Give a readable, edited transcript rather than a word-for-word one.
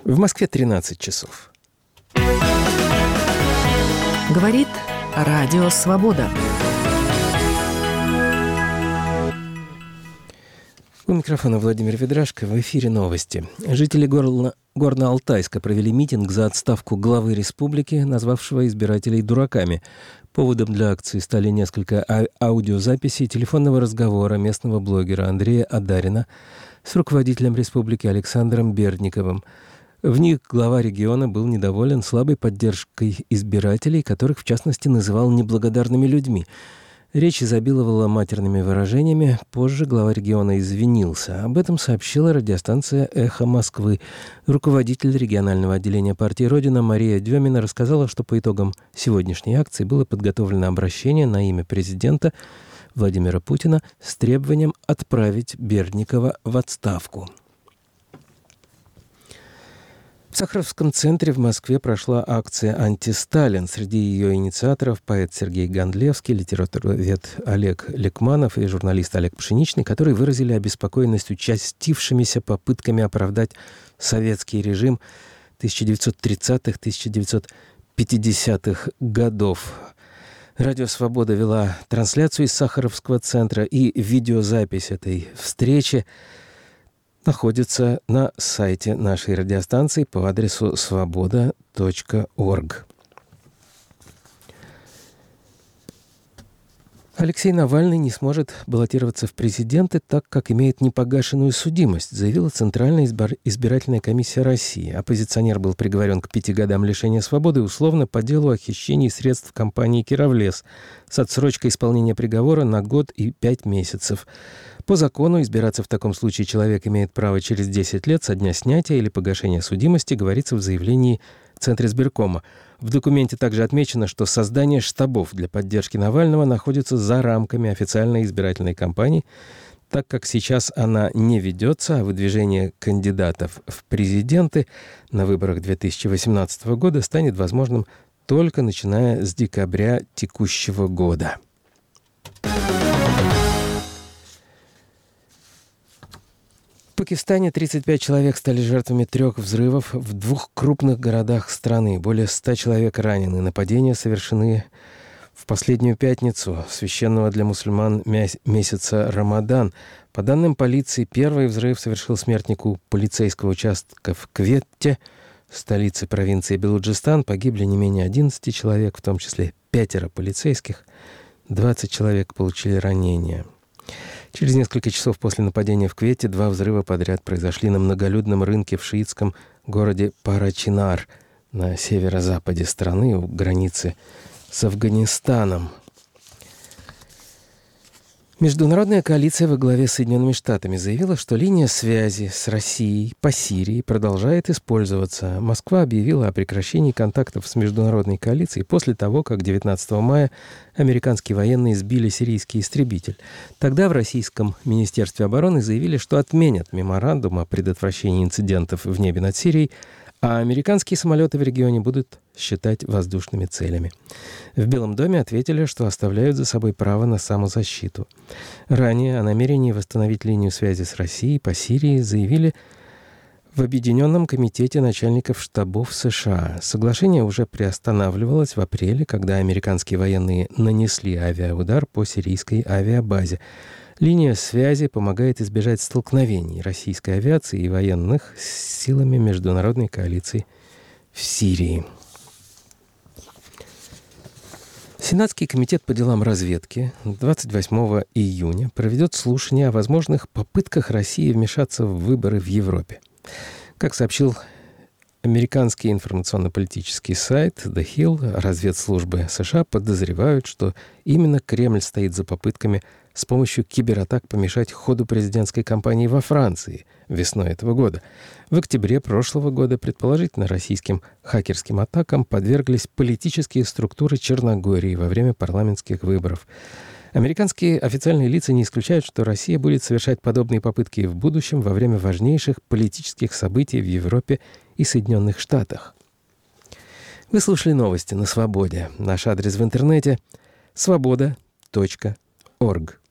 В Москве 13 часов. Говорит Радио Свобода. У микрофона Владимир Ведрашко. В эфире новости. Жители Горно-Алтайска провели митинг за отставку главы республики, назвавшего избирателей дураками. Поводом для акции стали несколько аудиозаписей телефонного разговора местного блогера Андрея Адарина с руководителем республики Александром Бердниковым. В них глава региона был недоволен слабой поддержкой избирателей, которых, в частности, называл неблагодарными людьми. Речь изобиловала матерными выражениями. Позже глава региона извинился. Об этом сообщила радиостанция «Эхо Москвы». Руководитель регионального отделения партии «Родина» Мария Демина рассказала, что по итогам сегодняшней акции было подготовлено обращение на имя президента Владимира Путина с требованием отправить Бердникова в отставку. В Сахаровском центре в Москве прошла акция «Антисталин». Среди ее инициаторов поэт Сергей Гондлевский, литературовед Олег Лекманов и журналист Олег Пшеничный, которые выразили обеспокоенность участившимися попытками оправдать советский режим 1930-1950-х годов. Радио «Свобода» вела трансляцию из Сахаровского центра, и видеозапись этой встречи находится на сайте нашей радиостанции по адресу svoboda.org. Алексей Навальный не сможет баллотироваться в президенты, так как имеет непогашенную судимость, заявила Центральная избирательная комиссия России. Оппозиционер был приговорен к 5 годам лишения свободы условно по делу о хищении средств компании «Кировлес» с отсрочкой исполнения приговора на год и 5 месяцев. По закону избираться в таком случае человек имеет право через 10 лет со дня снятия или погашения судимости, говорится в заявлении Центризбиркома. В документе также отмечено, что создание штабов для поддержки Навального находится за рамками официальной избирательной кампании, так как сейчас она не ведется, а выдвижение кандидатов в президенты на выборах 2018 года станет возможным только начиная с декабря текущего года. В Пакистане 35 человек стали жертвами 3 взрывов в 2 крупных городах страны. Более 100 человек ранены. Нападения совершены в последнюю пятницу священного для мусульман месяца Рамадан. По данным полиции, первый взрыв совершил смертник у полицейского участка в Кветте, столице провинции Белуджистан. Погибли не менее 11 человек, в том числе 5 полицейских. 20 человек получили ранения. Через несколько часов после нападения в Кветте 2 взрыва подряд произошли на многолюдном рынке в шиитском городе Парачинар на северо-западе страны у границы с Афганистаном. Международная коалиция во главе с Соединенными Штатами заявила, что линия связи с Россией по Сирии продолжает использоваться. Москва объявила о прекращении контактов с международной коалицией после того, как 19 мая американские военные сбили сирийский истребитель. Тогда в российском Министерстве обороны заявили, что отменят меморандум о предотвращении инцидентов в небе над Сирией, а американские самолеты в регионе будут считать воздушными целями. В Белом доме ответили, что оставляют за собой право на самозащиту. Ранее о намерении восстановить линию связи с Россией по Сирии заявили в Объединенном комитете начальников штабов США. Соглашение уже приостанавливалось в апреле, когда американские военные нанесли авиаудар по сирийской авиабазе. Линия связи помогает избежать столкновений российской авиации и военных с силами международной коалиции в Сирии. Сенатский комитет по делам разведки 28 июня проведет слушание о возможных попытках России вмешаться в выборы в Европе. Как сообщил американский информационно-политический сайт The Hill, разведслужбы США подозревают, что именно Кремль стоит за попытками с помощью кибератак помешать ходу президентской кампании во Франции весной этого года. В октябре прошлого года, предположительно, российским хакерским атакам подверглись политические структуры Черногории во время парламентских выборов. Американские официальные лица не исключают, что Россия будет совершать подобные попытки в будущем во время важнейших политических событий в Европе и Соединенных Штатах. Вы слушали новости на Свободе. Наш адрес в интернете — svoboda.org.